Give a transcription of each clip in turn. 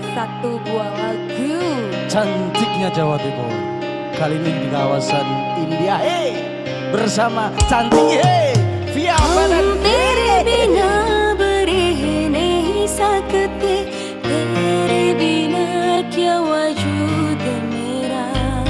satu buah lagu Cantiknya Jawa Timur. Kali ini di kawasan India, bersama cantik Via Badan. तेरे बिना बरे नहीं सकते, तेरे बिना क्या वजूद मेरा।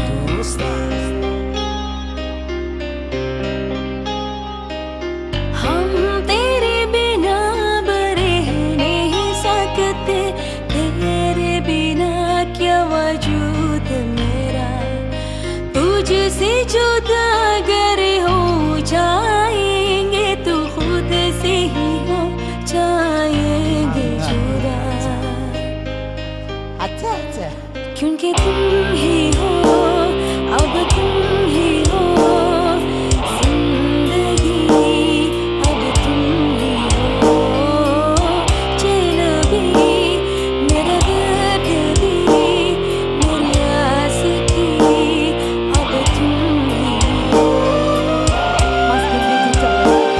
हम तेरे बिना बरे नहीं सकते, तेरे बिना क्या वजूद मेरा। तुझसे जुदा अगर हो जाएंगे तो खुद से ही हो जाएंगे जुदा। अच्छा अच्छा, क्योंकि तुम ही हो, अब तुम ही हो जिंदगी, अब तुम ही हो चैन भी, मेरा दर्द भी, मेरी आशिकी, अब तुम ही हो। Mas Gundi Cicak.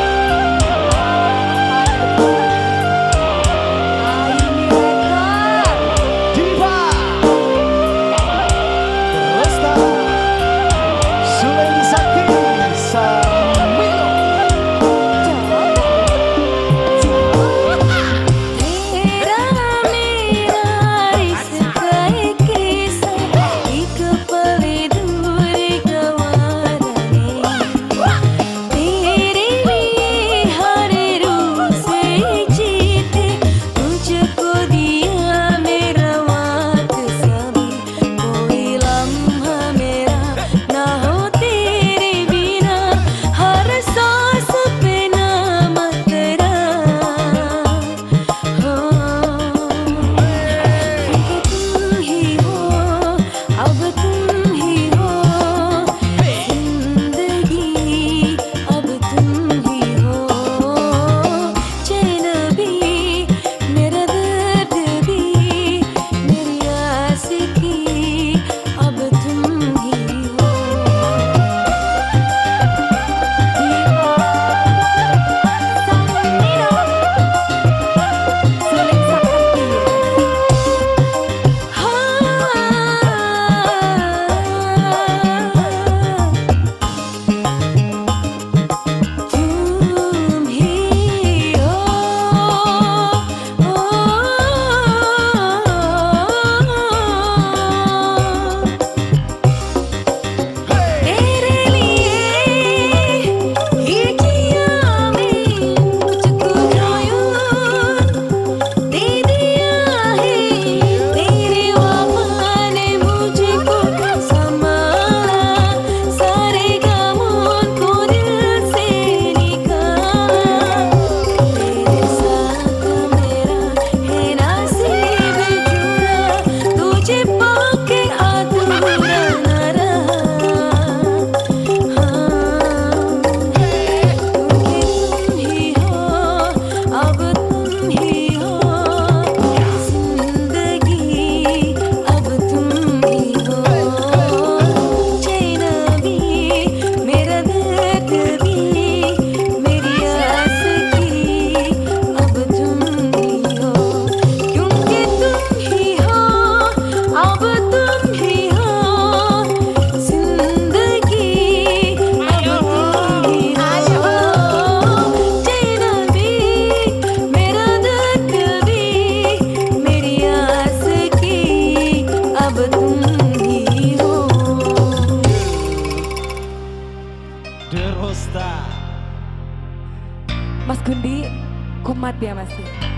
Aini Record. Diva Rosta Sulaini Sakti Samilo. तेरा मेरा इसका एक किस्सा, एक पल दूर गंवारा नहीं। तेरे लिए हर रोज जीते, तुझको दिया मेरा वक्त सभी। कोई लम्हा मेरा ना हो तेरे बिना, हर सांस पे नाम तेरा हो। क्योंकि तुम ही हो, अब तुम ही हो जिंदगी, अब तुम ही हो चैन भी, मेरा दर्द भी, मेरी आशिकी, अब तुम ही हो। Suling Sakti. तुम ही हो, तेरे लिए ही किया मैं मुझको घायल, दे दिया है तेरे वफा ने मुझको संभाला। सारे गमों को दिल से निकाला, तेरे साथ मेरा है नसीब जुड़ा, तुझे पाके अधूरा न रहा। क्योंकि तुम ही हो, अब तुम ही हो जिंदगी, अब तुम ही हो चैन भी, मेरा दर्द भी, मेरी आशिकी, अब तुम ही हो। क्योंकि तुम ही हो, अब तुम ही हो जिंदगी, अब तुम ही हो चैन भी, मेरा दर्द भी, मेरी आशिकी, अब तुम ही हो। The Rosta. Mas Gundi, kumat ya Mas.